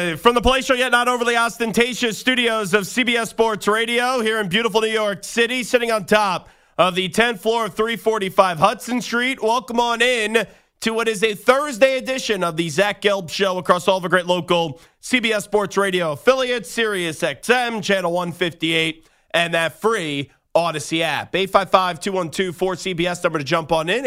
From the Palatial yet not overly ostentatious studios of CBS Sports Radio here in beautiful New York City, sitting on top of the 10th floor of 345 Hudson Street. Welcome on in to what is a Thursday edition of the Zach Gelb Show across all the great local CBS Sports Radio affiliates, Sirius XM, Channel 158, and that free Odyssey app. 855-212-4CBS, number to jump on in,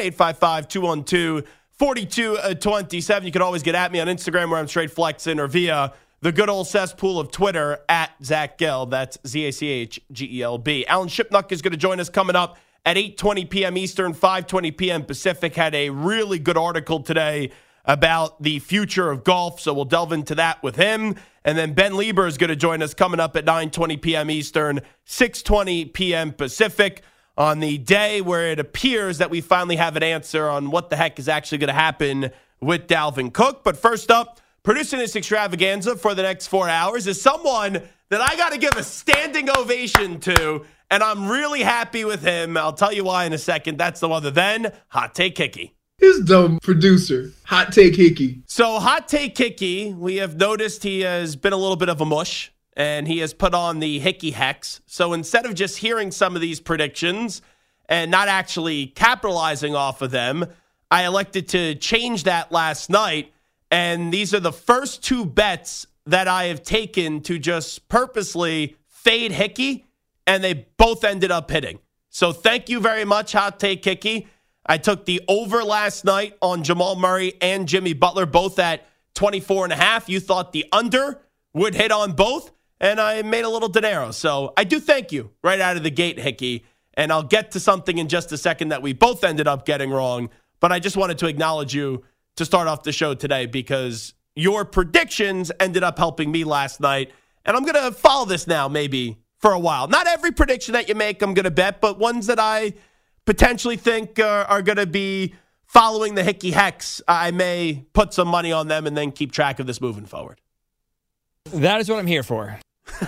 855-212-4227. You can always get at me on Instagram where I'm straight flexing, or via the good old cesspool of Twitter at Zach Gelb. That's ZACHGELB. Alan Shipnuck is going to join us coming up at 8:20 p.m. Eastern, 5:20 p.m. Pacific. Had a really good article today about the future of golf, so we'll delve into that with him. And then Ben Lieber is going to join us coming up at 9:20 p.m. Eastern, 6:20 p.m. Pacific, on the day where it appears that we finally have an answer on what the heck is actually going to happen with Dalvin Cook. But first up, producing this extravaganza for the next 4 hours is someone that I got to give a standing ovation to, and I'm really happy with him. I'll tell you why in a second. That's no other than Hot Take Hickey. His dumb producer, Hot Take Hickey. So Hot Take Hickey, we have noticed he has been a little bit of a mush, and he has put on the Hickey Hex. So instead of just hearing some of these predictions and not actually capitalizing off of them, I elected to change that last night. And these are the first two bets that I have taken to just purposely fade Hickey, and they both ended up hitting. So thank you very much, Hot Take Hickey. I took the over last night on Jamal Murray and Jimmy Butler, both at 24.5. You thought the under would hit on both, and I made a little dinero. So I do thank you right out of the gate, Hickey. And I'll get to something in just a second that we both ended up getting wrong. But I just wanted to acknowledge you to start off the show today, because your predictions ended up helping me last night. And I'm going to follow this now maybe for a while. Not every prediction that you make I'm going to bet, but ones that I potentially think are going to be following the Hickey Hex. I may put some money on them and then keep track of this moving forward. That is what I'm here for.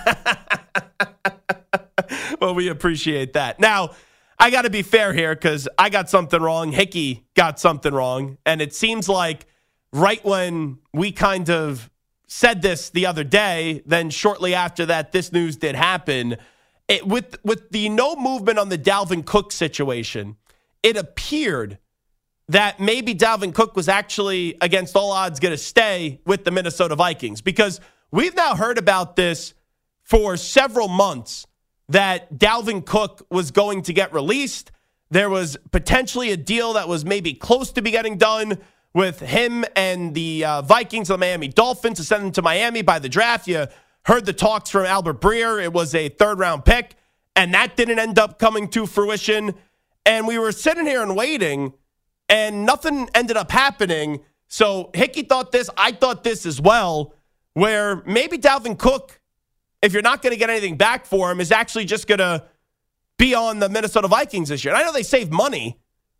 Well, we appreciate that. Now, I got to be fair here, because I got something wrong. Hickey got something wrong. And it seems like right when we kind of said this the other day, then shortly after that, this news did happen. With the no movement on the Dalvin Cook situation, it appeared that maybe Dalvin Cook was actually, against all odds, going to stay with the Minnesota Vikings, because we've now heard about this for several months, that Dalvin Cook was going to get released. There was potentially a deal that was maybe close to be getting done with him and the Vikings and the Miami Dolphins to send him to Miami by the draft. You heard the talks from Albert Breer. It was a third-round pick, and that didn't end up coming to fruition. And we were sitting here and waiting, and nothing ended up happening. So Hickey thought this. I thought this as well, where maybe Dalvin Cook, if you're not going to get anything back for him, is actually just going to be on the Minnesota Vikings this year. And I know they saved money,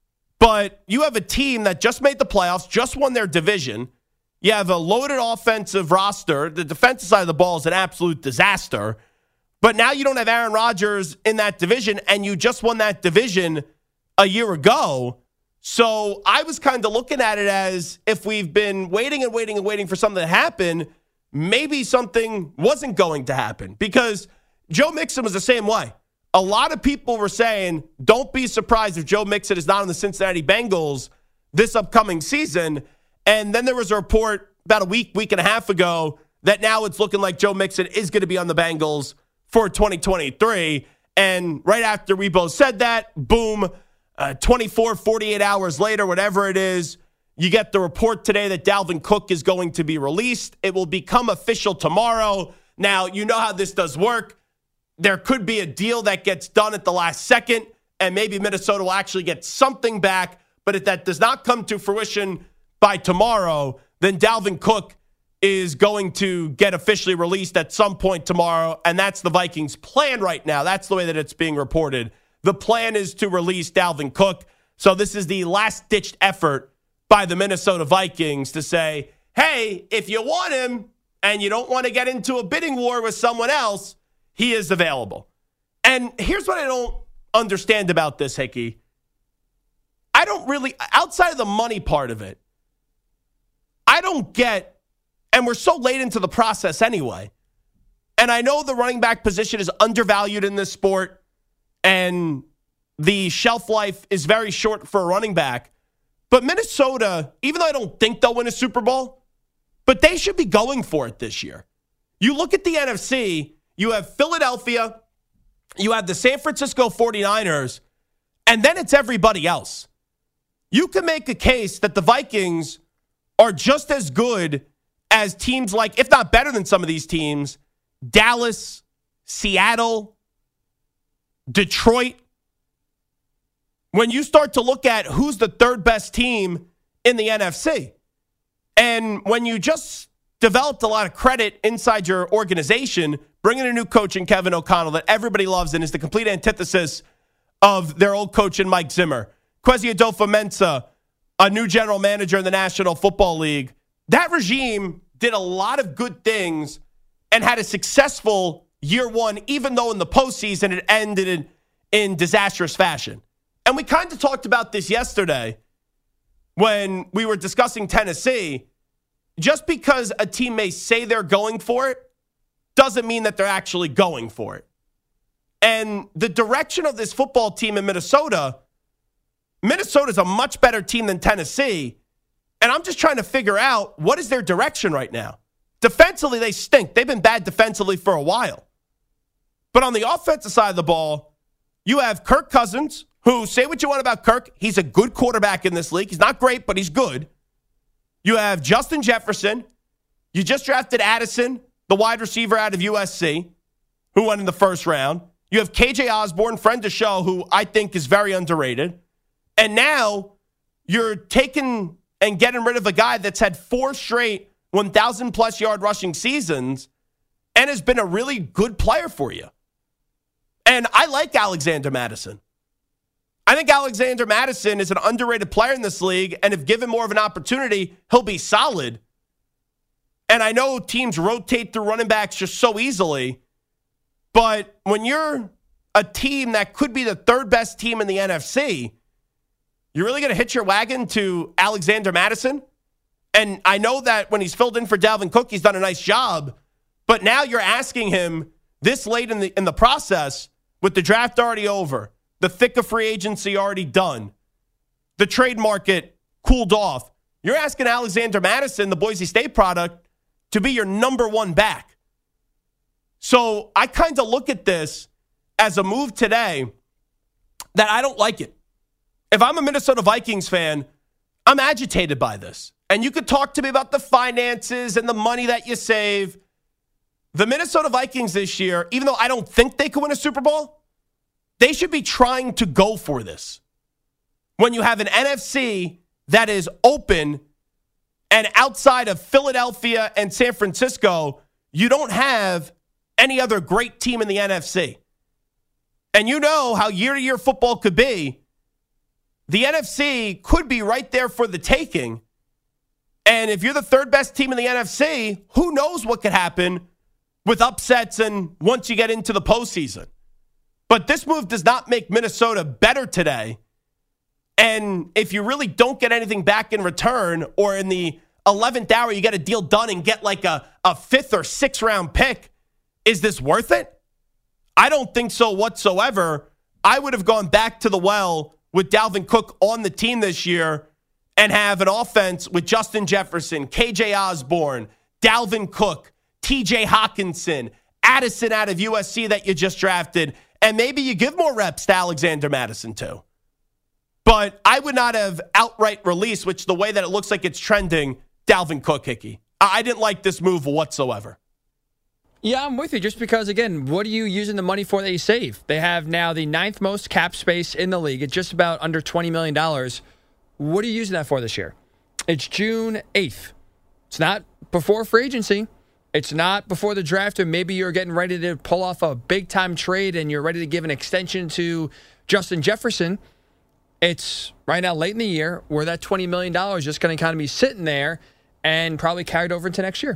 but you have a team that just made the playoffs, just won their division. You have a loaded offensive roster. The defensive side of the ball is an absolute disaster. But now you don't have Aaron Rodgers in that division, and you just won that division a year ago. So I was kind of looking at it as, if we've been waiting and waiting and waiting for something to happen, maybe something wasn't going to happen, because Joe Mixon was the same way. A lot of people were saying, don't be surprised if Joe Mixon is not on the Cincinnati Bengals this upcoming season. And then there was a report about a week and a half ago that now it's looking like Joe Mixon is going to be on the Bengals for 2023. And right after we both said that, boom, 24, 48 hours later, whatever it is, you get the report today that Dalvin Cook is going to be released. It will become official tomorrow. Now, you know how this does work. There could be a deal that gets done at the last second, and maybe Minnesota will actually get something back. But if that does not come to fruition by tomorrow, then Dalvin Cook is going to get officially released at some point tomorrow, and that's the Vikings' plan right now. That's the way that it's being reported. The plan is to release Dalvin Cook. So this is the last-ditched effort by the Minnesota Vikings to say, hey, if you want him and you don't want to get into a bidding war with someone else, he is available. And here's what I don't understand about this, Hickey. I don't really, outside of the money part of it, I don't get And we're so late into the process anyway. And I know the running back position is undervalued in this sport, and the shelf life is very short for a running back. But Minnesota, even though I don't think they'll win a Super Bowl, but they should be going for it this year. You look at the NFC, you have Philadelphia, you have the San Francisco 49ers, and then it's everybody else. You can make a case that the Vikings are just as good as teams like, if not better than some of these teams, Dallas, Seattle, Detroit. When you start to look at who's the third best team in the NFC, and when you just developed a lot of credit inside your organization, bringing a new coach in Kevin O'Connell that everybody loves and is the complete antithesis of their old coach in Mike Zimmer, Kwesi Adolfo-Mensah, a new general manager in the National Football League, that regime did a lot of good things and had a successful year one, even though in the postseason it ended in disastrous fashion. And we kind of talked about this yesterday when we were discussing Tennessee. Just because a team may say they're going for it doesn't mean that they're actually going for it. And the direction of this football team in Minnesota's a much better team than Tennessee. And I'm just trying to figure out, what is their direction right now? Defensively, they stink. They've been bad defensively for a while. But on the offensive side of the ball, you have Kirk Cousins, who, say what you want about Kirk, he's a good quarterback in this league. He's not great, but he's good. You have Justin Jefferson. You just drafted Addison, the wide receiver out of USC, who went in the first round. You have KJ Osborne, friend to show, who I think is very underrated. And now you're taking and getting rid of a guy that's had 4 straight 1,000-plus yard rushing seasons and has been a really good player for you. And I like Alexander Mattison. I think Alexander Mattison is an underrated player in this league, and if given more of an opportunity, he'll be solid. And I know teams rotate through running backs just so easily, but when you're a team that could be the third best team in the NFC, you're really going to hitch your wagon to Alexander Mattison? And I know that when he's filled in for Dalvin Cook, he's done a nice job, but now you're asking him this late in the process, with the draft already over, the thick of free agency already done, the trade market cooled off. You're asking Alexander Mattison, the Boise State product, to be your number one back. So I kind of look at this as a move today that I don't like it. If I'm a Minnesota Vikings fan, I'm agitated by this. And you could talk to me about the finances and the money that you save. The Minnesota Vikings this year, even though I don't think they could win a Super Bowl, they should be trying to go for this. When you have an NFC that is open, and outside of Philadelphia and San Francisco, you don't have any other great team in the NFC. And you know how year-to-year football could be. The NFC could be right there for the taking. And if you're the third best team in the NFC, who knows what could happen with upsets and once you get into the postseason. But this move does not make Minnesota better today. And if you really don't get anything back in return, or in the 11th hour you get a deal done and get like a 5th or 6th round pick, is this worth it? I don't think so whatsoever. I would have gone back to the well with Dalvin Cook on the team this year and have an offense with Justin Jefferson, KJ Osborne, Dalvin Cook, TJ Hawkinson, Addison out of USC that you just drafted, and maybe you give more reps to Alexander Mattison too. But I would not have outright released, which the way that it looks like it's trending, Dalvin Cook, Hickey. I didn't like this move whatsoever. Yeah, I'm with you. Just because, again, what are you using the money for that you save? They have now the 9th most cap space in the league. It's just about under $20 million. What are you using that for this year? It's June 8th. It's not before free agency. It's not before the draft, and maybe you're getting ready to pull off a big-time trade and you're ready to give an extension to Justin Jefferson. It's right now late in the year where that $20 million is just going to kind of be sitting there and probably carried over into next year.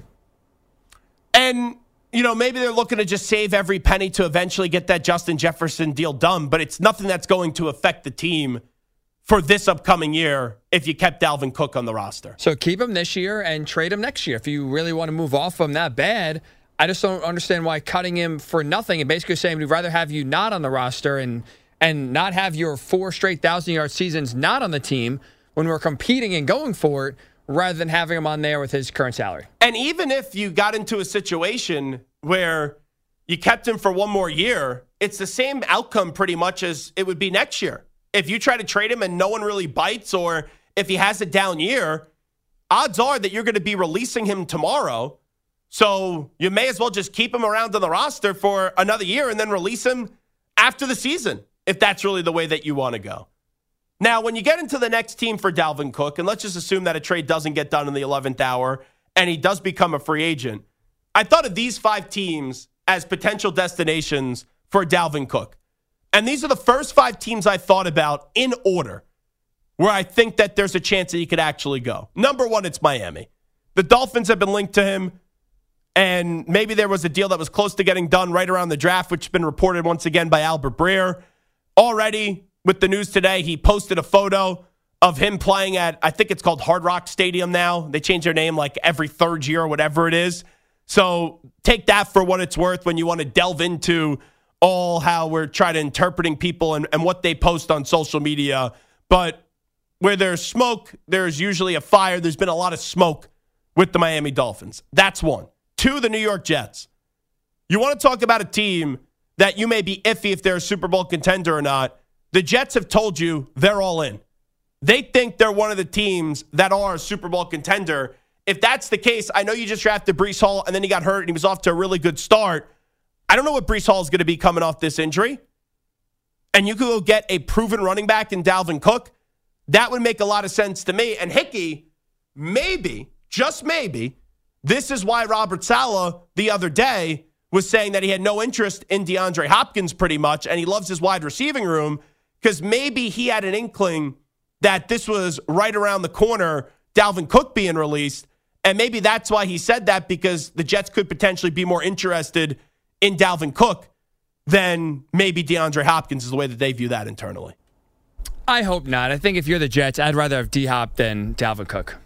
And, you know, maybe they're looking to just save every penny to eventually get that Justin Jefferson deal done, but it's nothing that's going to affect the team for this upcoming year if you kept Dalvin Cook on the roster. So keep him this year and trade him next year. If you really want to move off him that bad, I just don't understand why cutting him for nothing and basically saying we'd rather have you not on the roster and not have your 4 straight 1,000-yard seasons not on the team when we're competing and going for it, rather than having him on there with his current salary. And even if you got into a situation where you kept him for one more year, it's the same outcome pretty much as it would be next year. If you try to trade him and no one really bites, or if he has a down year, odds are that you're going to be releasing him tomorrow. So you may as well just keep him around on the roster for another year and then release him after the season, if that's really the way that you want to go. Now, when you get into the next team for Dalvin Cook, and let's just assume that a trade doesn't get done in the 11th hour and he does become a free agent, I thought of these 5 teams as potential destinations for Dalvin Cook. And these are the first 5 teams I thought about in order where I think that there's a chance that he could actually go. Number 1, it's Miami. The Dolphins have been linked to him, and maybe there was a deal that was close to getting done right around the draft, which has been reported once again by Albert Breer. Already, with the news today, he posted a photo of him playing at, I think it's called Hard Rock Stadium now. They change their name like every 3rd year or whatever it is. So take that for what it's worth when you want to delve into all how we're trying to interpreting people and what they post on social media. But where there's smoke, there's usually a fire. There's been a lot of smoke with the Miami Dolphins. That's 1. 2, the New York Jets. You want to talk about a team that you may be iffy if they're a Super Bowl contender or not. The Jets have told you they're all in. They think they're one of the teams that are a Super Bowl contender. If that's the case, I know you just drafted Breece Hall and then he got hurt and he was off to a really good start. I don't know what Breece Hall is going to be coming off this injury. And you could go get a proven running back in Dalvin Cook. That would make a lot of sense to me. And Hickey, maybe, just maybe, this is why Robert Saleh the other day was saying that he had no interest in DeAndre Hopkins pretty much, and he loves his wide receiving room, because maybe he had an inkling that this was right around the corner, Dalvin Cook being released, and maybe that's why he said that, because the Jets could potentially be more interested in Dalvin Cook than maybe DeAndre Hopkins is the way that they view that internally. I hope not. I think if you're the Jets, I'd rather have D-Hop than Dalvin Cook.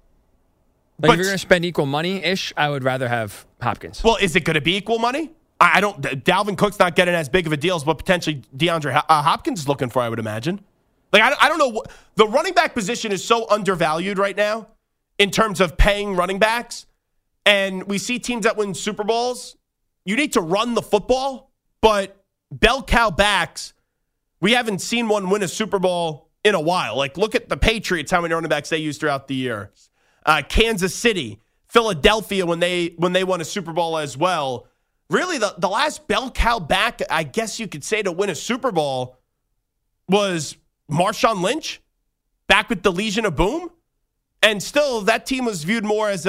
Like, But if you're going to spend equal money-ish, I would rather have Hopkins. Well, is it going to be equal money? I don't. Dalvin Cook's not getting as big of a deal as what potentially DeAndre Hopkins is looking for, I would imagine. Like, I don't know. The running back position is so undervalued right now in terms of paying running backs. And we see teams that win Super Bowls. You need to run the football, but bell cow backs, we haven't seen one win a Super Bowl in a while. Like, look at the Patriots, how many running backs they use throughout the year. Kansas City, Philadelphia, when they won a Super Bowl as well. Really, the last bell cow back, I guess you could say, to win a Super Bowl was Marshawn Lynch back with the Legion of Boom. And still, that team was viewed more as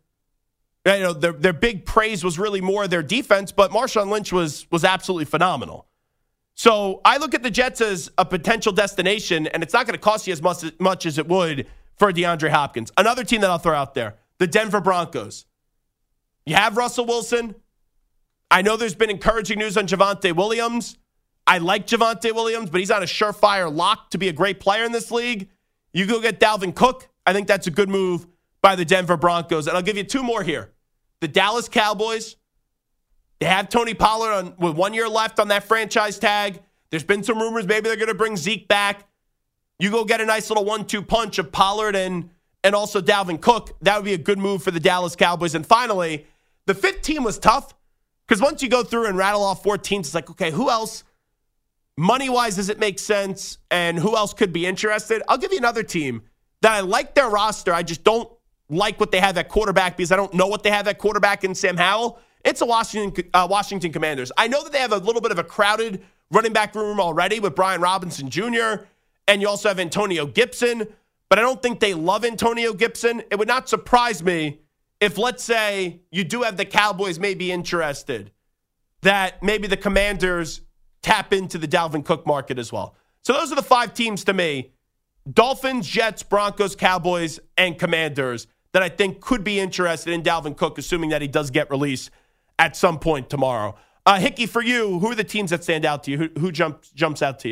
their big praise was really more their defense, but Marshawn Lynch was absolutely phenomenal. So I look at the Jets as a potential destination, and it's not going to cost you as much as it would for DeAndre Hopkins. Another team that I'll throw out there, the Denver Broncos. You have Russell Wilson. I know there's been encouraging news on Javonte Williams. I like Javonte Williams, but he's not a surefire lock to be a great player in this league. You go get Dalvin Cook. I think that's a good move by the Denver Broncos. And I'll give you 2 more here. The Dallas Cowboys. They have Tony Pollard with 1 year left on that franchise tag. There's been some rumors maybe they're going to bring Zeke back. You go get a nice little 1-2 punch of Pollard and also Dalvin Cook. That would be a good move for the Dallas Cowboys. And finally, the 5th team was tough because once you go through and rattle off 4 teams, it's like, okay, who else, money-wise, does it make sense? And who else could be interested? I'll give you another team that I like their roster. I just don't like what they have at quarterback because I don't know what they have at quarterback in Sam Howell. It's the Washington Commanders. I know that they have a little bit of a crowded running back room already with Brian Robinson Jr., and you also have Antonio Gibson, but I don't think they love Antonio Gibson. It would not surprise me if, let's say, you do have the Cowboys maybe interested, that maybe the Commanders tap into the Dalvin Cook market as well. So those are the 5 teams to me, Dolphins, Jets, Broncos, Cowboys, and Commanders, that I think could be interested in Dalvin Cook, assuming that he does get released at some point tomorrow. Hickey, for you, who are the teams that stand out to you? Who jumps out to you?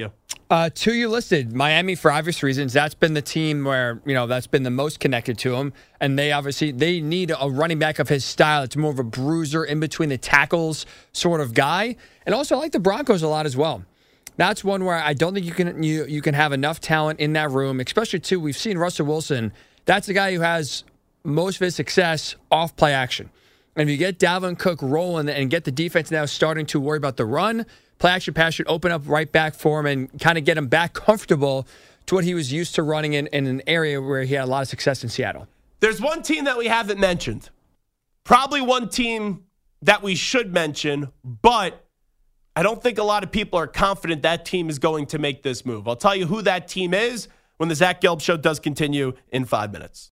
Two you listed, Miami for obvious reasons. That's been the team where, that's been the most connected to him. And they need a running back of his style. It's more of a bruiser in between the tackles sort of guy. And also I like the Broncos a lot as well. That's one where I don't think you can have enough talent in that room, especially too, we've seen Russell Wilson. That's the guy who has most of his success off play action. And if you get Dalvin Cook rolling and get the defense now starting to worry about the run, play action pass should open up right back for him and kind of get him back comfortable to what he was used to running in an area where he had a lot of success in Seattle. There's one team that we haven't mentioned. Probably one team that we should mention, but I don't think a lot of people are confident that team is going to make this move. I'll tell you who that team is when the Zach Gelb Show does continue in 5 minutes.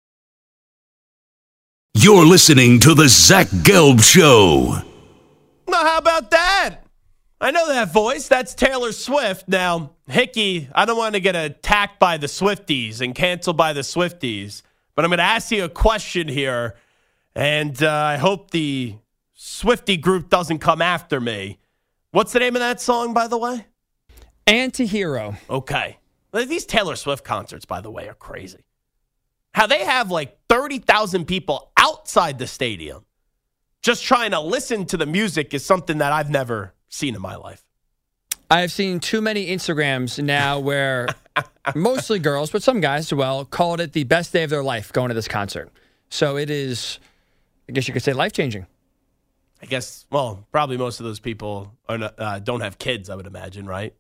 You're listening to the Zach Gelb Show. Well, how about that? I know that voice. That's Taylor Swift. Now, Hickey, I don't want to get attacked by the Swifties and canceled by the Swifties, but I'm going to ask you a question here, and I hope the Swiftie group doesn't come after me. What's the name of that song, by the way? Antihero. Okay. These Taylor Swift concerts, by the way, are crazy. How they have like 30,000 people outside the stadium just trying to listen to the music is something that I've never seen in my life. I have seen too many Instagrams now where mostly girls, but some guys as well, called it the best day of their life going to this concert. So it is, I guess you could say, life-changing. I guess, well, probably most of those people are not, don't have kids, I would imagine, right?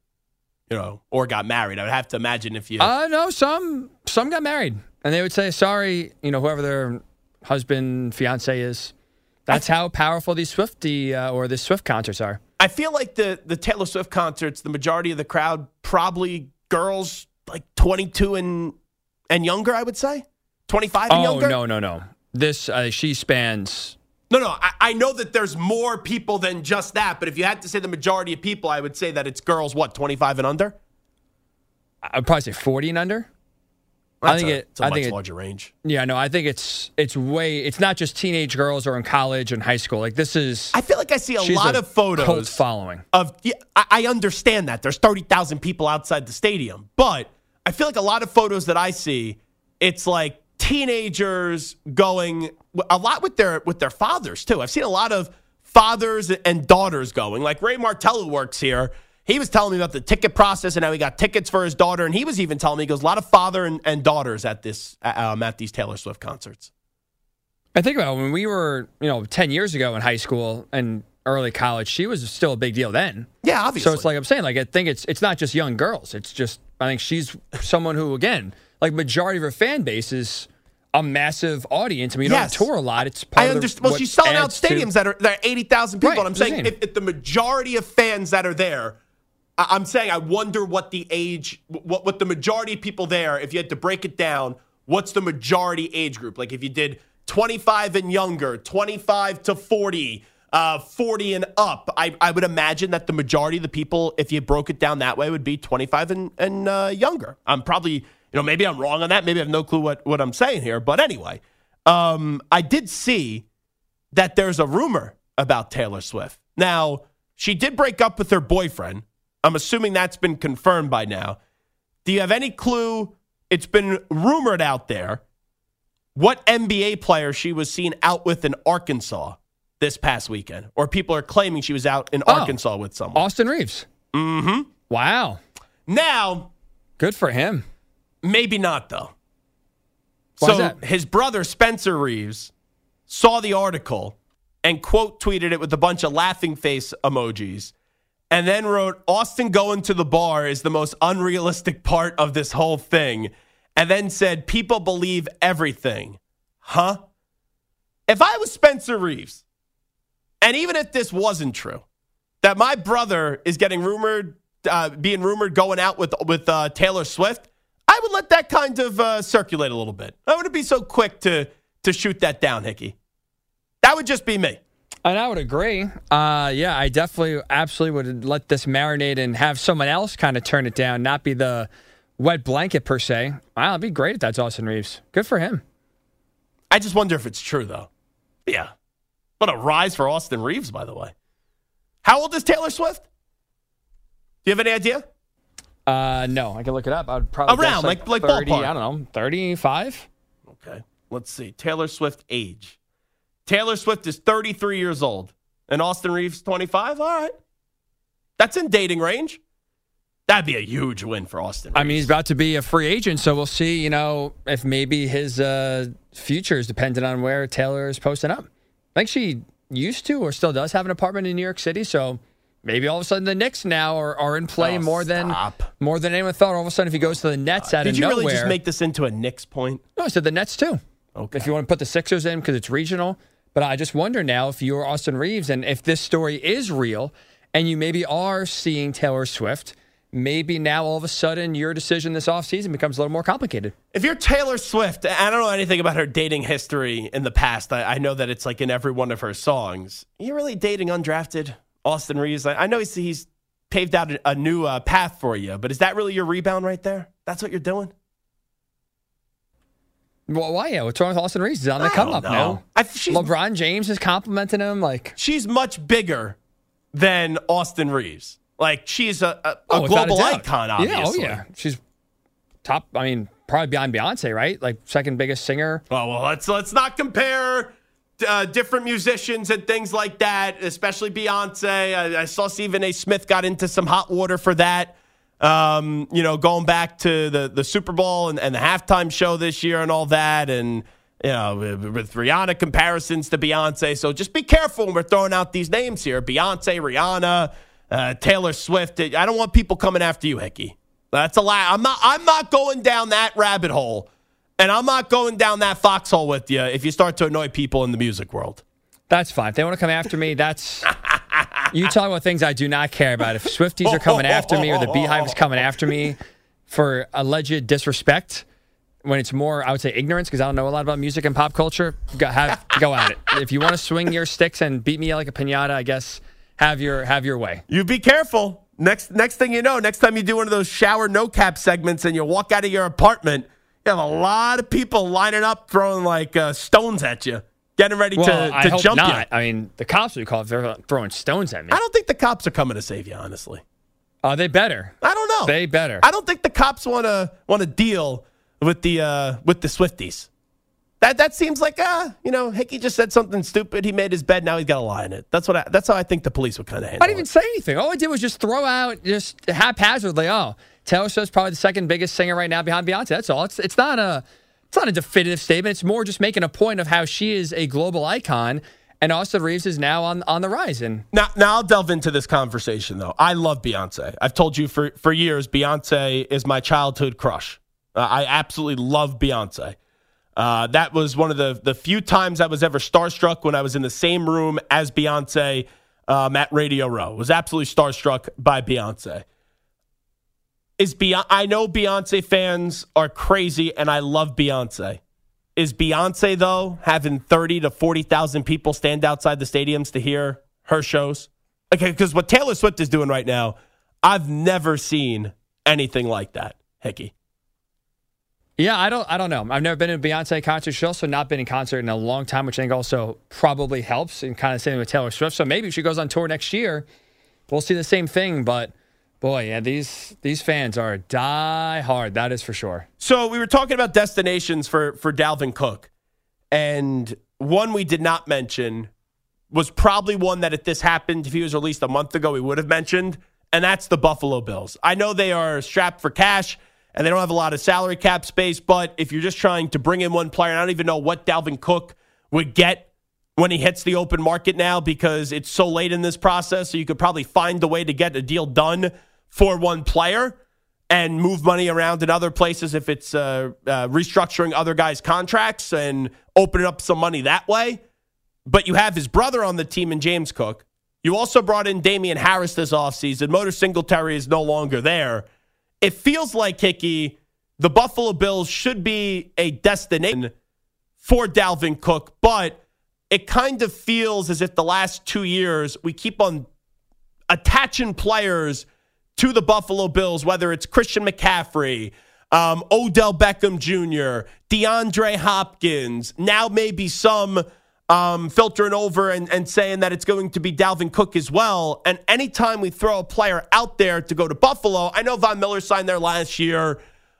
Or got married. I would have to imagine if you... No, some got married. And they would say, sorry, whoever their husband, fiance is. That's how powerful these the Swift concerts are. I feel like the Taylor Swift concerts, the majority of the crowd, probably girls like 22 and younger, I would say. 25 and younger? Oh, no. This, she spans... No, I know that there's more people than just that, but if you had to say the majority of people, I would say that it's girls, 25 and under? I'd probably say 40 and under. I think it's a much larger range. Yeah, no, I think it's not just teenage girls or in college and high school. Like this is... I feel like I see a lot of photos. Cult following. I understand that. There's 30,000 people outside the stadium, but I feel like a lot of photos that I see, it's like teenagers going a lot with their fathers too. I've seen a lot of fathers and daughters going. Like Ray Martello works here. He was telling me about the ticket process and how he got tickets for his daughter, and he was even telling me he goes a lot of father and daughters at these Taylor Swift concerts. I think about when we were 10 years ago in high school and early college, she was still a big deal then. Yeah, obviously. So it's like I'm saying, like I think it's not just young girls. It's just I think she's someone who again, like majority of her fan base is a massive audience. I mean, you don't tour a lot. It's part of the, well, she's selling out stadiums that are 80,000 people. Right, and I'm saying if the majority of fans that are there, I'm saying I wonder what the age, what the majority of people there, if you had to break it down, what's the majority age group? Like if you did 25 and younger, 25 to 40, 40 and up, I would imagine that the majority of the people, if you broke it down that way, would be 25 and younger. I'm probably... maybe I'm wrong on that. Maybe I have no clue what I'm saying here. But anyway, I did see that there's a rumor about Taylor Swift. Now, she did break up with her boyfriend. I'm assuming that's been confirmed by now. Do you have any clue? It's been rumored out there what NBA player she was seen out with in Arkansas this past weekend. Or people are claiming she was out in Arkansas with someone. Austin Reeves. Mm-hmm. Wow. Now. Good for him. Maybe not, though. Why is that? His brother, Spencer Reeves, saw the article and quote tweeted it with a bunch of laughing face emojis and then wrote, Austin going to the bar is the most unrealistic part of this whole thing. And then said, people believe everything. Huh? If I was Spencer Reeves, and even if this wasn't true, that my brother is getting being rumored going out with Taylor Swift, I would let that kind of circulate a little bit. I wouldn't be so quick to shoot that down, Hickey. That would just be me. And I would agree. Yeah, I absolutely would let this marinate and have someone else kind of turn it down, not be the wet blanket per se. Wow, it'd be great if that's Austin Reeves. Good for him. I just wonder if it's true, though. Yeah. What a rise for Austin Reeves, by the way. How old is Taylor Swift? Do you have any idea? No, I can look it up. I would probably Around, guess like 30, ballpark. I don't know, 35? Okay, let's see. Taylor Swift age. Taylor Swift is 33 years old. And Austin Reeves, 25? All right. That's in dating range. That'd be a huge win for Austin Reeves. I mean, he's about to be a free agent, so we'll see, if maybe his future is dependent on where Taylor is posting up. I think she used to or still does have an apartment in New York City, so maybe all of a sudden the Knicks now are in play more than anyone thought. All of a sudden, if he goes to the Nets out of nowhere. Did you really just make this into a Knicks point? No, I said the Nets too. Okay. If you want to put the Sixers in because it's regional. But I just wonder now if you're Austin Reeves and if this story is real and you maybe are seeing Taylor Swift, maybe now all of a sudden your decision this offseason becomes a little more complicated. If you're Taylor Swift, I don't know anything about her dating history in the past. I know that it's like in every one of her songs. You're really dating undrafted Austin Reeves? I know he's paved out a new path for you, but is that really your rebound right there? That's what you're doing? Well, why? Yeah, what's wrong with Austin Reeves? He's on the come up now. LeBron James is complimenting him. She's much bigger than Austin Reeves. She's a global icon, obviously. Yeah, oh yeah. She's top. I mean, probably beyond Beyonce, right? Second biggest singer. Well, let's not compare different musicians and things like that, especially Beyonce. I saw Stephen A. Smith got into some hot water for that. Going back to the Super Bowl and the halftime show this year and all that, and with Rihanna comparisons to Beyonce. So just be careful when we're throwing out these names here: Beyonce, Rihanna, Taylor Swift. I don't want people coming after you, Hickey. That's a lie. I'm not going down that rabbit hole, and I'm not going down that foxhole with you if you start to annoy people in the music world. That's fine. If they want to come after me, that's. You talk about things I do not care about. If Swifties are coming after me or the Beehive is coming after me for alleged disrespect, when it's more, I would say, ignorance, because I don't know a lot about music and pop culture, go at it. If you want to swing your sticks and beat me like a piñata, I guess have your way. You be careful. Next thing you know, next time you do one of those shower no cap segments and you walk out of your apartment, you have a lot of people lining up throwing stones at you. Getting ready to jump not. you. I mean, the cops would call if they're throwing stones at me. I don't think the cops are coming to save you, honestly. They better. I don't know. They better. I don't think the cops want to deal with the Swifties. That seems like Hickey just said something stupid. He made his bed. Now he's got to lie in it. That's how I think the police would kind of handle it. I didn't even say anything. All I did was just throw out just haphazardly. Oh, Taylor Swift's probably the second biggest singer right now behind Beyonce. That's all. It's not a definitive statement. It's more just making a point of how she is a global icon, and Austin Reeves is now on the rise. And now I'll delve into this conversation, though. I love Beyonce. I've told you for years, Beyonce is my childhood crush. I absolutely love Beyonce. That was one of the few times I was ever starstruck when I was in the same room as Beyonce at Radio Row. Was absolutely starstruck by Beyonce. I know Beyonce fans are crazy, and I love Beyonce. Is Beyonce, though, having 30 to 40,000 people stand outside the stadiums to hear her shows? Okay, because what Taylor Swift is doing right now, I've never seen anything like that, Hickey. Yeah, I don't know. I've never been in a Beyonce concert. She's also not been in concert in a long time, which I think also probably helps, and kind of same with Taylor Swift. So maybe if she goes on tour next year, we'll see the same thing, but boy, yeah, these fans are die hard. That is for sure. So we were talking about destinations for Dalvin Cook, and one we did not mention was probably one that if this happened, if he was released a month ago, we would have mentioned, and that's the Buffalo Bills. I know they are strapped for cash, and they don't have a lot of salary cap space, but if you're just trying to bring in one player, and I don't even know what Dalvin Cook would get when he hits the open market now because it's so late in this process, so you could probably find a way to get a deal done for one player and move money around in other places if it's restructuring other guys' contracts and opening up some money that way. But you have his brother on the team in James Cook. You also brought in Damian Harris this offseason. Motor Singletary is no longer there. It feels like, Hickey, the Buffalo Bills should be a destination for Dalvin Cook, but it kind of feels as if the last 2 years we keep on attaching players to the Buffalo Bills, whether it's Christian McCaffrey, Odell Beckham Jr., DeAndre Hopkins, now maybe some filtering over and saying that it's going to be Dalvin Cook as well. And anytime we throw a player out there to go to Buffalo, I know Von Miller signed there last year,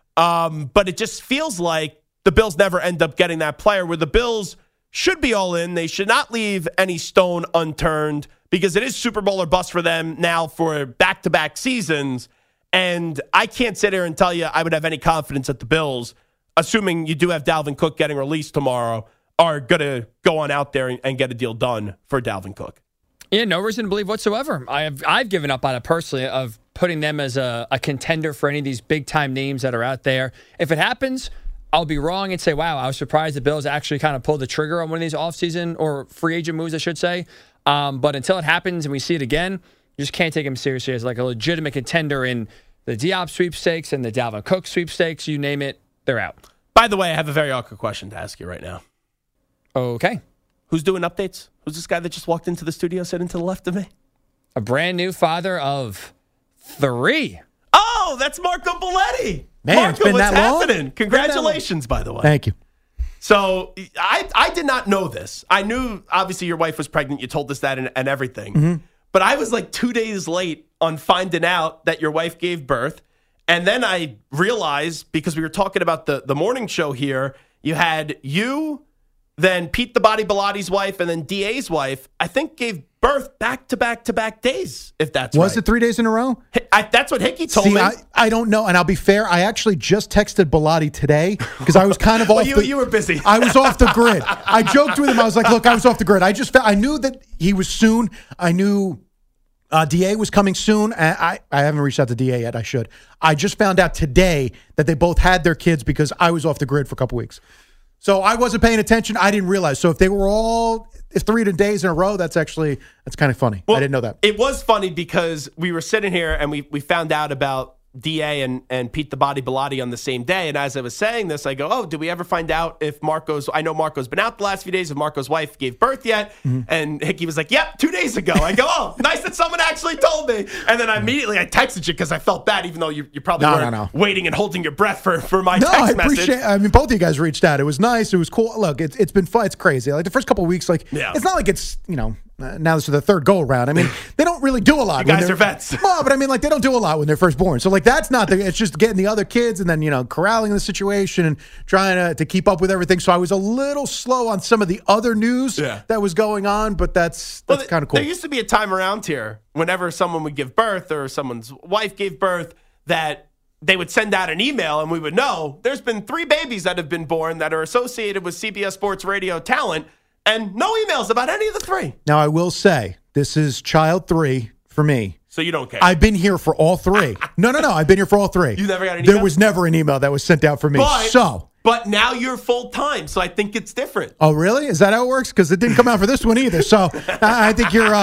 but it just feels like the Bills never end up getting that player, where the Bills should be all in. They should not leave any stone unturned, because it is Super Bowl or bust for them now for back-to-back seasons. And I can't sit here and tell you I would have any confidence that the Bills, assuming you do have Dalvin Cook getting released tomorrow, are going to go on out there and get a deal done for Dalvin Cook. Yeah, no reason to believe whatsoever. I've given up on it personally, of putting them as a contender for any of these big-time names that are out there. If it happens, I'll be wrong and say, wow, I was surprised the Bills actually kind of pulled the trigger on one of these offseason or free agent moves, I should say. But until it happens and we see it again, you just can't take them seriously as like a legitimate contender in the Diop sweepstakes and the Dalvin Cook sweepstakes. You name it, they're out. By the way, I have a very awkward question to ask you right now. Okay. Who's doing updates? Who's this guy that just walked into the studio sitting to the left of me? A brand new father of 3. Oh, that's Marco Belletti. Man, Marco, it's been what's that long? happening? Congratulations, by the way. Thank you. So I did not know this. I knew, obviously, your wife was pregnant. You told us that and everything. Mm-hmm. But I was like 2 days late on finding out that your wife gave birth. And then I realized, because we were talking about the morning show here, you had you, then Pete the Body Bellatti's wife, and then DA's wife, I think gave birth back-to-back days, if that's right. Was it 3 days in a row? That's what Hickey told me. I don't know, and I'll be fair. I actually just texted Bellotti today because I was kind of off. You were busy. I was off the grid. I joked with him. I was like, "Look, I was off the grid. I knew that he was soon. I knew DA was coming soon. I haven't reached out to DA yet. I should. I just found out today that they both had their kids because I was off the grid for a couple weeks. So I wasn't paying attention. I didn't realize. So if they were all 3 days in a row, that's kind of funny. Well, I didn't know that. It was funny because we were sitting here and we found out about DA and Pete the Body Bellotti on the same day. And as I was saying this, I go, oh, did we ever find out if I know Marco's been out the last few days, if Marco's wife gave birth yet? Mm-hmm. And Hickey was like, yep, 2 days ago. I go, oh, nice that someone actually told me. And then I texted you because I felt bad, even though you probably weren't waiting and holding your breath for my text message. I mean, both of you guys reached out. It was nice. It was cool. Look, it's been fun. It's crazy. Like the first couple of weeks, it's not like it's, now this is the third go around. I mean, they don't really do a lot. You guys are vets. Well, but I mean, they don't do a lot when they're first born. So that's not it's just getting the other kids and then, corralling the situation and trying to keep up with everything. So I was a little slow on some of the other news that was going on, but that's kind of cool. There used to be a time around here whenever someone would give birth or someone's wife gave birth that they would send out an email and we would know there's been 3 babies that have been born that are associated with CBS Sports Radio talent. And no emails about any of the 3. Now, I will say, this is child 3 for me. So you don't care? I've been here for all 3. No. I've been here for all 3. You never got an email? There was never an email that was sent out for me. But now you're full-time, so I think it's different. Oh, really? Is that how it works? Because it didn't come out for this one either. So I think you're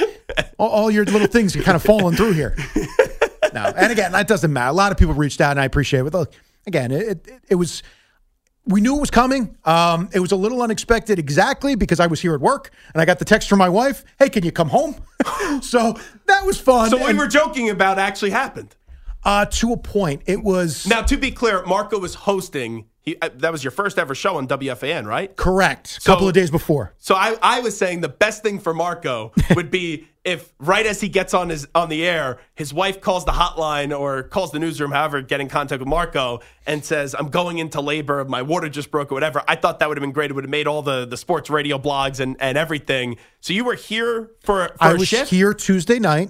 all your little things are kind of falling through here. No, and again, that doesn't matter. A lot of people reached out, and I appreciate it. But look, again, it was... We knew it was coming. It was a little unexpected exactly because I was here at work and I got the text from my wife, hey, can you come home? So that was fun. So what we were joking about actually happened. To a point. It was... Now, to be clear, Marco was hosting. That was your first ever show on WFAN, right? Correct. A couple of days before. So I was saying the best thing for Marco would be if right as he gets on the air, his wife calls the hotline or calls the newsroom, however, get in contact with Marco and says, I'm going into labor, my water just broke or whatever. I thought that would have been great. It would have made all the sports radio blogs and everything. So you were here for a shift? I was here Tuesday night.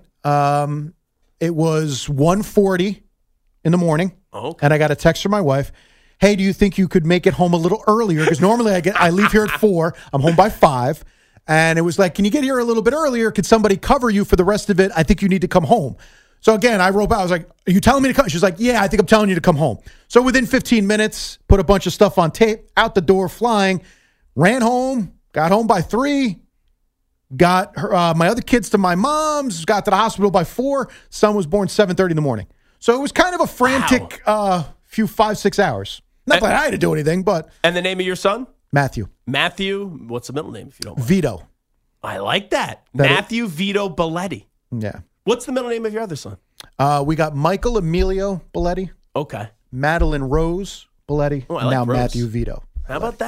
It was 1:40 in the morning. Okay. And I got a text from my wife. Hey, do you think you could make it home a little earlier? Because normally I leave here at 4. I'm home by 5. And it was like, can you get here a little bit earlier? Could somebody cover you for the rest of it? I think you need to come home. So again, I wrote back. I was like, are you telling me to come? She's like, yeah, I think I'm telling you to come home. So within 15 minutes, put a bunch of stuff on tape, out the door, flying, ran home, got home by 3, got my other kids to my mom's, got to the hospital by 4. Son was born 7:30 in the morning. So it was kind of a frantic few 5-6 hours. Not that I had to do anything, but... And the name of your son? Matthew. Matthew, what's the middle name if you don't mind? Vito. I like that. Matthew Vito Belletti. Yeah. What's the middle name of your other son? We got Michael Emilio Belletti. Okay. Madeline Rose Belletti. Oh, I like now Rose. Matthew Vito. How about that?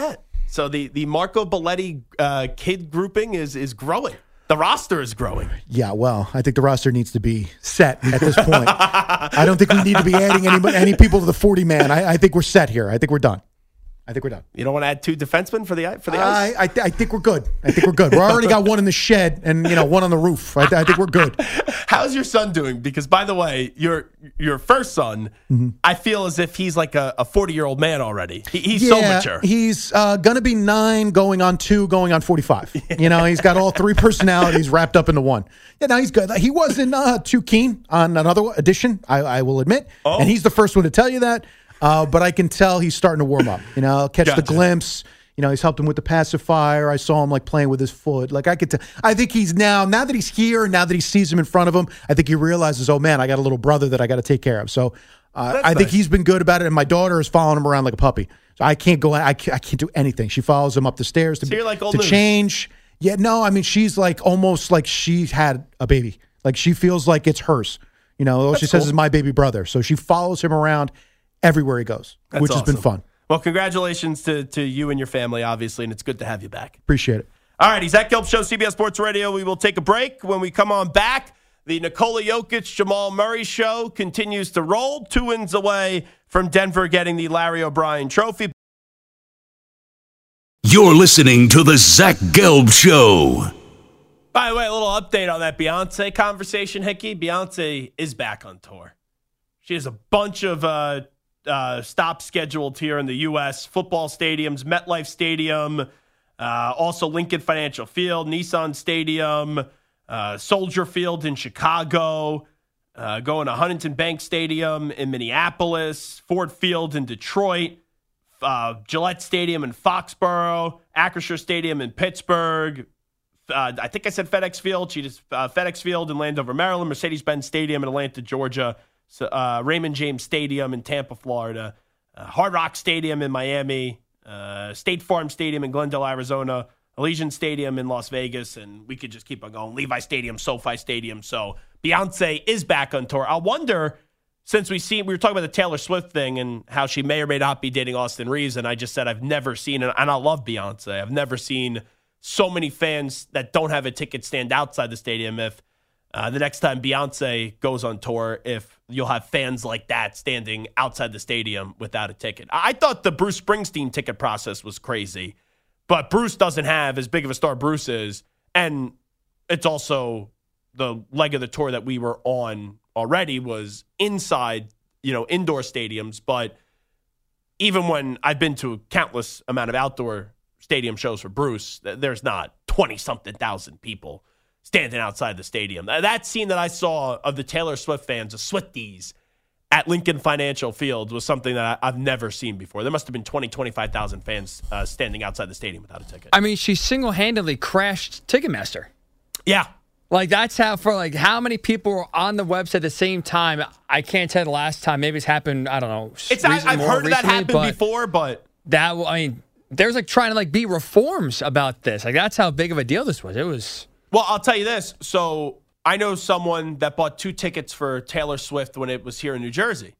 So the Marco Belletti kid grouping is growing. The roster is growing. Yeah, well, I think the roster needs to be set at this point. I don't think we need to be adding any people to the 40-man. I think we're set here. I think we're done. You don't want to add 2 defensemen for the ice? I think we're good. We already got one in the shed and one on the roof. I think we're good. How's your son doing? Because, by the way, your first son, I feel as if he's like a 40-year-old man already. He's so mature. He's going to be 9, going on 2, going on 45. He's got all 3 personalities wrapped up into one. Yeah, no, he's good. He wasn't too keen on another edition, I will admit. Oh. And he's the first one to tell you that. But I can tell he's starting to warm up. Catch the glimpse. He's helped him with the pacifier. I saw him playing with his foot. I could tell. I think he's now that he's here, now that he sees him in front of him, I think he realizes, oh man, I got a little brother that I got to take care of. So I think he's been good about it. And my daughter is following him around like a puppy. So I can't go. I can't do anything. She follows him up the stairs to change. Yeah, no, I mean she's almost like she had a baby. She feels like it's hers. All she says is my baby brother. So she follows him around everywhere he goes, which has been fun. Well, congratulations to you and your family, obviously, and it's good to have you back. Appreciate it. All righty, Zach Gelb Show, CBS Sports Radio. We will take a break. When we come on back, the Nikola Jokic, Jamal Murray show continues to roll. 2 wins away from Denver getting the Larry O'Brien Trophy. You're listening to the Zach Gelb Show. By the way, a little update on that Beyonce conversation, Hickey. Beyonce is back on tour. She has a bunch of stops scheduled here in the U.S. Football stadiums, MetLife Stadium, also Lincoln Financial Field, Nissan Stadium, Soldier Field in Chicago, going to Huntington Bank Stadium in Minneapolis, Ford Field in Detroit, Gillette Stadium in Foxborough, Acrisure Stadium in Pittsburgh. I think I said FedEx Field. She just FedEx Field in Landover, Maryland, Mercedes-Benz Stadium in Atlanta, Georgia. Raymond James Stadium in Tampa, Florida, Hard Rock Stadium in Miami, State Farm Stadium in Glendale, Arizona, Allegiant Stadium in Las Vegas, and we could just keep on going. Levi Stadium, SoFi Stadium. So Beyonce is back on tour. I wonder, since we were talking about the Taylor Swift thing and how she may or may not be dating Austin Reeves, and I just said I've never seen, and I love Beyonce, I've never seen so many fans that don't have a ticket stand outside the stadium. If the next time Beyonce goes on tour, if you'll have fans like that standing outside the stadium without a ticket. I thought the Bruce Springsteen ticket process was crazy, but Bruce doesn't have as big of a star Bruce is, and it's also the leg of the tour that we were on already was inside, indoor stadiums. But even when I've been to a countless amount of outdoor stadium shows for Bruce, there's not 20-something thousand people standing outside the stadium. That scene that I saw of the Taylor Swift fans, the Swifties, at Lincoln Financial Field was something that I've never seen before. There must have been 25,000 fans standing outside the stadium without a ticket. I mean, she single-handedly crashed Ticketmaster. Yeah. That's how, how many people were on the website at the same time. I can't tell the last time. Maybe it's happened, I don't know. I've heard that happen before, but there's trying to be reforms about this. That's how big of a deal this was. It was... Well, I'll tell you this. So I know someone that bought 2 tickets for Taylor Swift when it was here in New Jersey.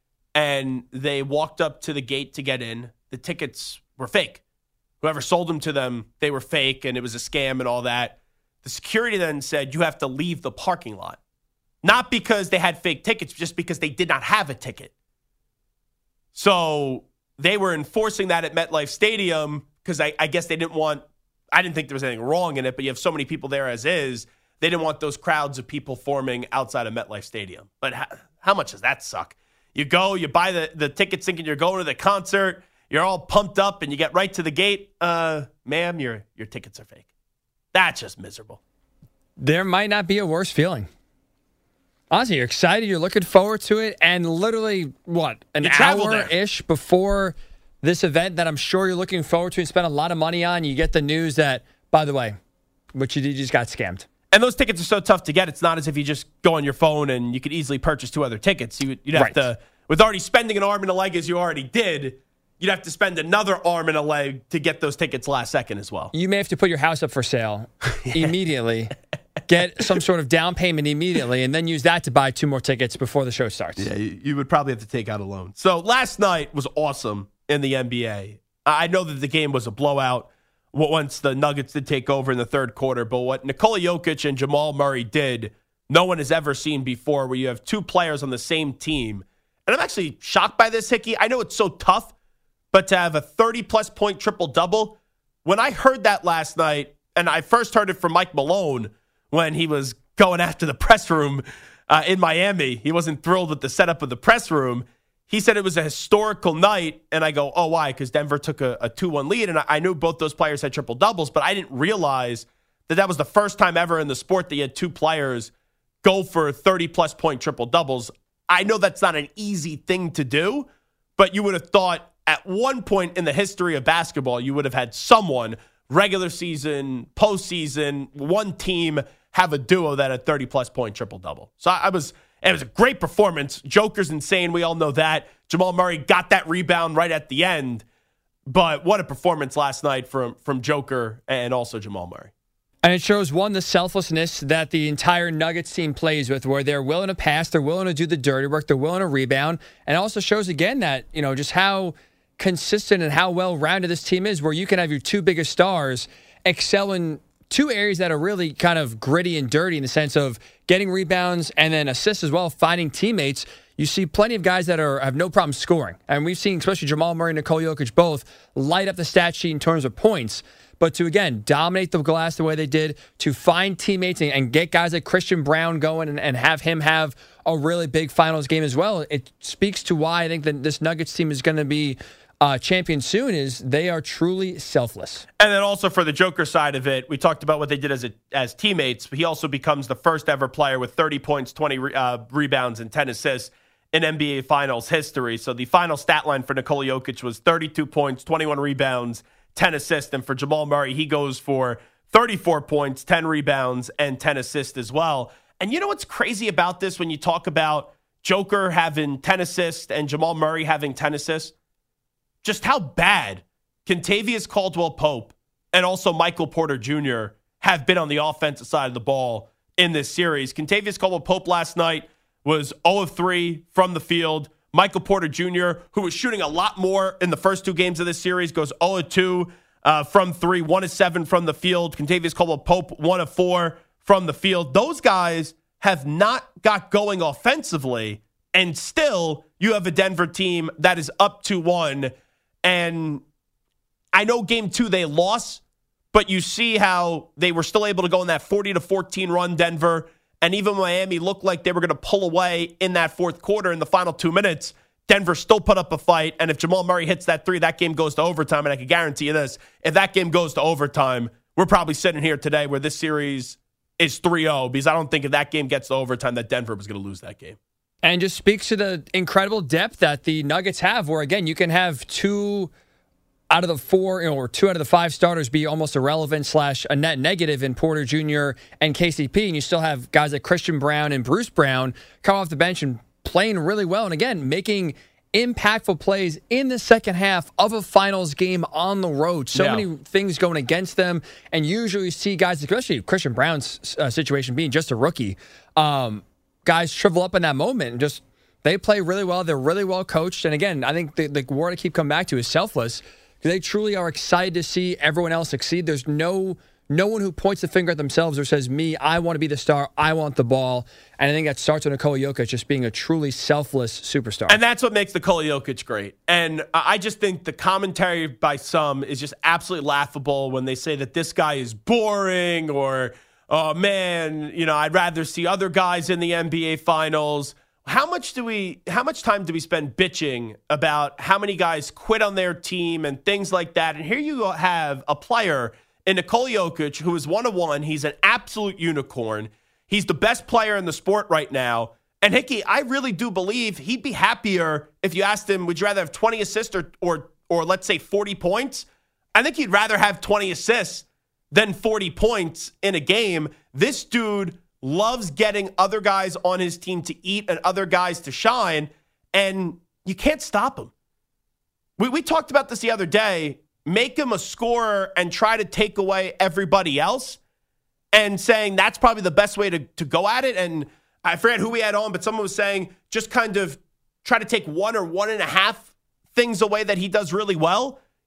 And they walked up to the gate to get in. The tickets were fake. Whoever sold them to them, they were fake, and it was a scam and all that. The security then said, you have to leave the parking lot. Not because they had fake tickets, just because they did not have a ticket. So they were enforcing that at MetLife Stadium because I guess they didn't want... I didn't think there was anything wrong in it, but you have so many people there as is. They didn't want those crowds of people forming outside of MetLife Stadium. But how much does that suck? You go, you buy the tickets thinking you're going to the concert. You're all pumped up, and you get right to the gate. Ma'am, your tickets are fake. That's just miserable. There might not be a worse feeling. Honestly, you're excited. You're looking forward to it. And literally, an hour-ish before this event that I'm sure you're looking forward to and spend a lot of money on, you get the news that, by the way, what you did, you just got scammed. And those tickets are so tough to get. It's not as if you just go on your phone and you could easily purchase 2 other tickets. You'd have to, with already spending an arm and a leg as you already did, you'd have to spend another arm and a leg to get those tickets last second as well. You may have to put your house up for sale immediately, get some sort of down payment immediately, and then use that to buy 2 more tickets before the show starts. Yeah, you would probably have to take out a loan. So last night was awesome in the NBA. I know that the game was a blowout once the Nuggets did take over in the third quarter, but what Nikola Jokic and Jamal Murray did, no one has ever seen before, where you have two players on the same team. And I'm actually shocked by this, Hickey. I know it's so tough, but to have a 30-plus point triple-double, when I heard that last night, and I first heard it from Mike Malone when he was going after the press room in Miami, he wasn't thrilled with the setup of the press room. He said it was a historical night, and I go, oh, why? Because Denver took a 2-1 lead, and I knew both those players had triple-doubles, but I didn't realize that was the first time ever in the sport that you had two players go for 30-plus point triple-doubles. I know that's not an easy thing to do, but you would have thought at one point in the history of basketball, you would have had someone, regular season, postseason, one team have a duo that had 30-plus point triple-double. So it was a great performance. Joker's insane. We all know that. Jamal Murray got that rebound right at the end. But what a performance last night from Joker and also Jamal Murray. And it shows, one, the selflessness that the entire Nuggets team plays with, where they're willing to pass, they're willing to do the dirty work, they're willing to rebound. And it also shows, again, that, just how consistent and how well-rounded this team is, where you can have your two biggest stars excel in two areas that are really kind of gritty and dirty in the sense of getting rebounds and then assists as well, finding teammates. You see plenty of guys that have no problem scoring. And we've seen, especially Jamal Murray and Nikola Jokic, both light up the stat sheet in terms of points. But to, again, dominate the glass the way they did, to find teammates and get guys like Christian Brown going and have him have a really big finals game as well, it speaks to why I think that this Nuggets team is going to be champion soon, is they are truly selfless. And then also for the Joker side of it, we talked about what they did as teammates. He also becomes the first ever player with 30 points, 20 rebounds, and 10 assists in NBA Finals history. So the final stat line for Nikola Jokic was 32 points, 21 rebounds, 10 assists. And for Jamal Murray, he goes for 34 points, 10 rebounds, and 10 assists as well. And you know what's crazy about this when you talk about Joker having 10 assists and Jamal Murray having 10 assists? Just how bad Kentavious Caldwell-Pope and also Michael Porter Jr. have been on the offensive side of the ball in this series. Kentavious Caldwell-Pope last night was 0 of 3 from the field. Michael Porter Jr., who was shooting a lot more in the first two games of this series, goes 0 of 2 from 3, 1 of 7 from the field. Kentavious Caldwell-Pope, 1 of 4 from the field. Those guys have not got going offensively, and still you have a Denver team that is up 2-1. And I know game 2 they lost, but you see how they were still able to go in that 40-14 run, Denver. And even Miami looked like they were going to pull away in that fourth quarter in the final 2 minutes. Denver still put up a fight. And if Jamal Murray hits that 3, that game goes to overtime. And I can guarantee you this, if that game goes to overtime, we're probably sitting here today where this series is 3-0, because I don't think if that game gets to overtime that Denver was going to lose that game. And just speaks to the incredible depth that the Nuggets have, where, again, you can have 2 out of the 4, or 2 out of the 5 starters be almost irrelevant / a net negative in Porter Jr. and KCP, and you still have guys like Christian Brown and Bruce Brown come off the bench and playing really well, and again, making impactful plays in the second half of a finals game on the road. So many things going against them, and usually you see guys, especially Christian Brown's situation being just a rookie, guys shrivel up in that moment and just they play really well. They're really well coached. And again, I think the word I keep coming back to is selfless, because they truly are excited to see everyone else succeed. There's no one who points the finger at themselves or says, me, I want to be the star. I want the ball. And I think that starts with Nikola Jokic just being a truly selfless superstar. And that's what makes Nikola Jokic great. And I just think the commentary by some is just absolutely laughable when they say that this guy is boring, or, oh, man, I'd rather see other guys in the NBA Finals. How much time do we spend bitching about how many guys quit on their team and things like that? And here you have a player in Nikola Jokic who is 1-1. He's an absolute unicorn. He's the best player in the sport right now. And Hickey, I really do believe he'd be happier if you asked him, would you rather have 20 assists or let's say 40 points? I think he'd rather have 20 assists than 40 points in a game. This dude loves getting other guys on his team to eat and other guys to shine, and you can't stop him. We talked about this the other day. Make him a scorer and try to take away everybody else, and saying that's probably the best way to go at it. And I forget who we had on, but someone was saying just kind of try to take 1 or 1.5 things away that he does really well.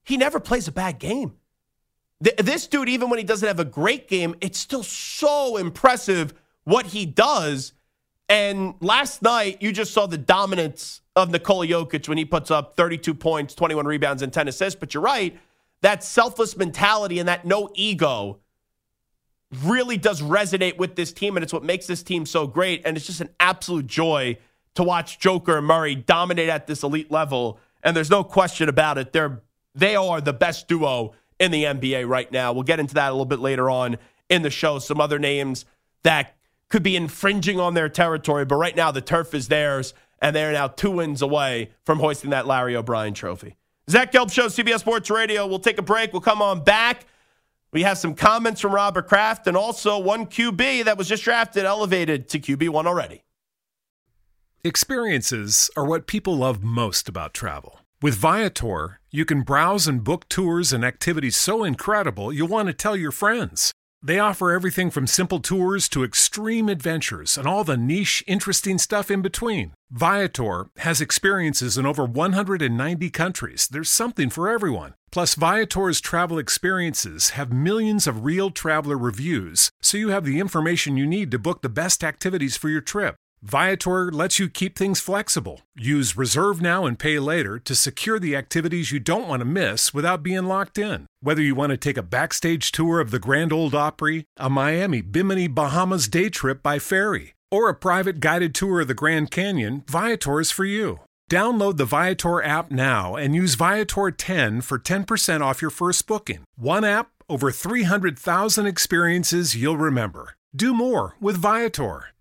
he never plays a bad game. This dude, even when he doesn't have a great game, it's still so impressive what he does. And last night, you just saw the dominance of Nikola Jokic when he puts up 32 points, 21 rebounds, and 10 assists. But you're right, that selfless mentality and that no ego really does resonate with this team, and it's what makes this team so great. And it's just an absolute joy to watch Joker and Murray dominate at this elite level. And there's no question about it. They are the best duo in the NBA right now. We'll get into that a little bit later on in the show. Some other names that could be infringing on their territory, but right now the turf is theirs, and they're now 2 wins away from hoisting that Larry O'Brien trophy. Zach Gelb Show, CBS Sports Radio. We'll take a break. We'll come on back. We have some comments from Robert Kraft and also one QB that was just drafted, elevated to QB1 already. Experiences are what people love most about travel. With Viator, you can browse and book tours and activities so incredible you'll want to tell your friends. They offer everything from simple tours to extreme adventures and all the niche, interesting stuff in between. Viator has experiences in over 190 countries. There's something for everyone. Plus, Viator's travel experiences have millions of real traveler reviews, so you have the information you need to book the best activities for your trip. Viator lets you keep things flexible. Use Reserve Now and Pay Later to secure the activities you don't want to miss without being locked in. Whether you want to take a backstage tour of the Grand Ole Opry, a Miami Bimini Bahamas day trip by ferry, or a private guided tour of the Grand Canyon, Viator is for you. Download the Viator app now and use Viator 10 for 10% off your first booking. One app, over 300,000 experiences you'll remember. Do more with Viator.